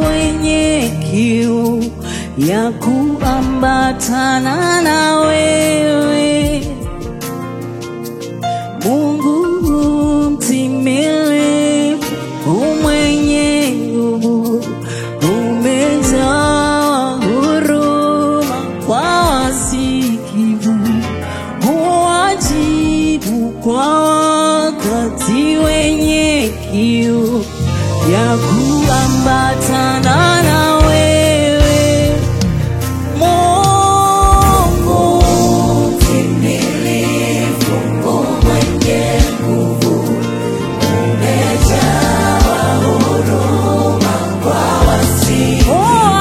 wenye kiu ya kuambatana na wewe, Mungu mtimilifu, mwenye nguvu, umejaa huruma kwa wasikivu, huwajibu kwa wakati wenye kiu ya kuambatana na wewe, Mungu mtimilifu, mwenye nguvu, umejaa huruma kwa wasikivu,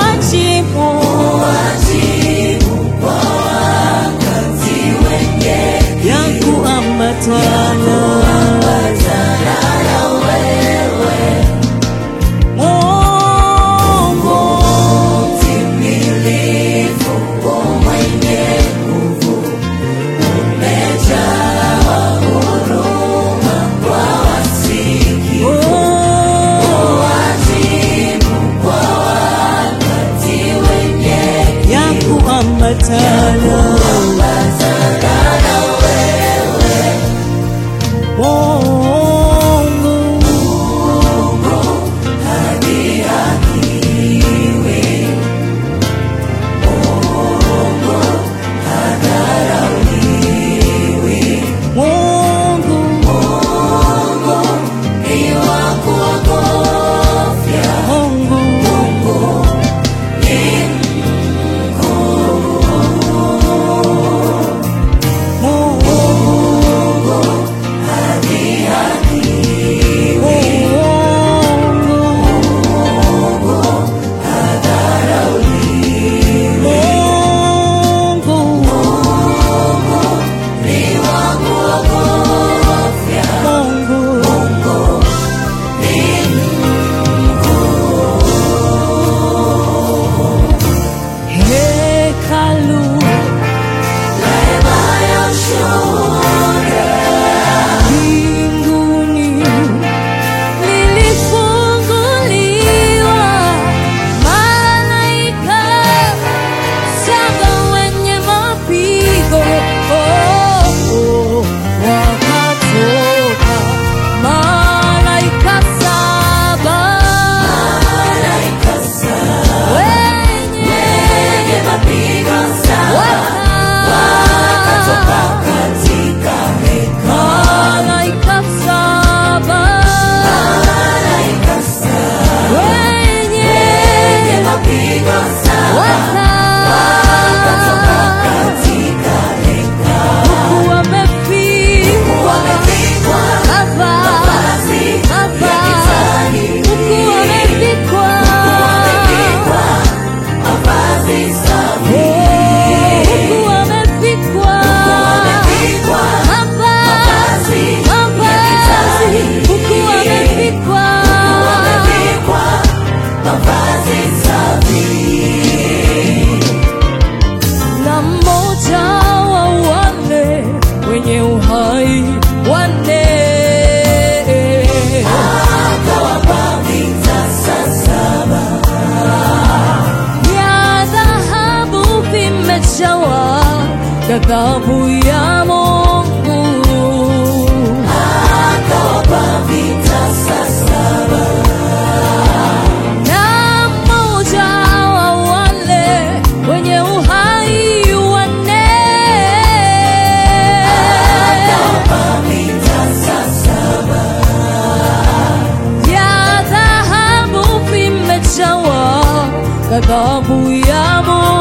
huwajibu kwa wakati wenye kiu ya kuambatana ghadhabu ya Mungu, akawapa vitasa 7, na mmoja wa wale wenye uhai 4, akawapa vitasa 7 ya dhahabu vimejawa ghadhabu ya Mungu.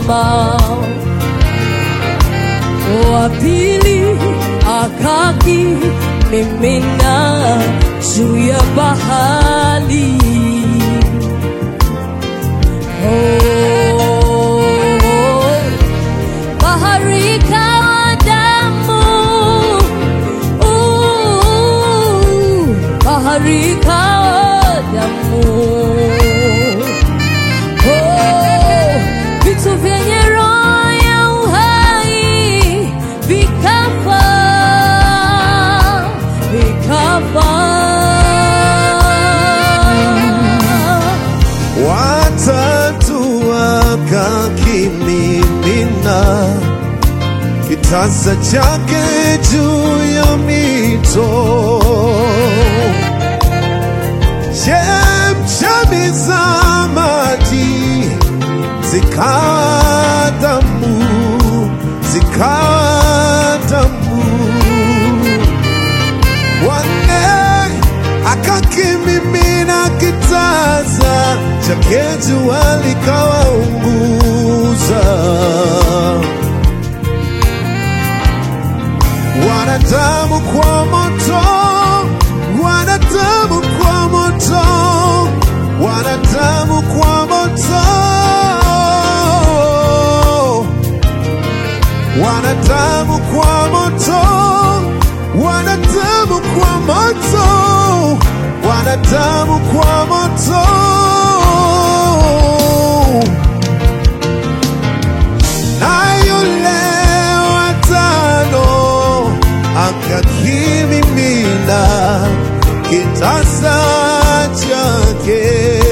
akazama, wa pili akakimimina juu ya bahari. Bahari ikawa damu, bahari ikawa damu. Vitu vyenye roho ya uhai vikafa, watatu wakakimimina kitasa chake juu ya mito, chemchemi za maji zikawa damu, zikawa damu. Wanne akakimimina kitasa chake jua likawaunguza. Wanadamu kwa moto, wanadamu kwa moto, wanadamu kwa moto, wanadamu kwa moto, wanadamu kwa moto, wanadamu kwa moto. Na yule wa tano akakimimina kitasa chake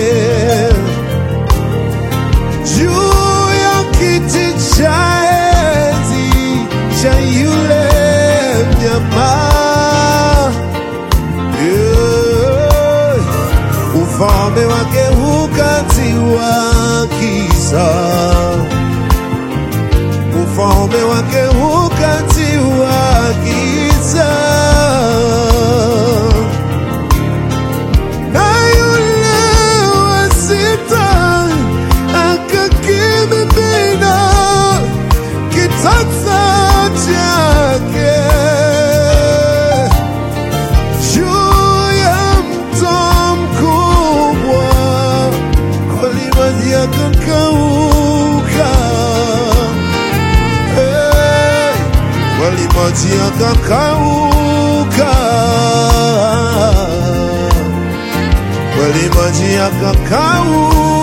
juu ya kiti cha enzi cha yule mnyama. Ufalme wake ukatiwa giza, ufalme wake ukatiwa giza. Na yule wa sita akakimimina kitasa chake juu ya mto mkubwa, kweli maji yakakauka, kweli maji yakakauka, kweli maji yakakauka.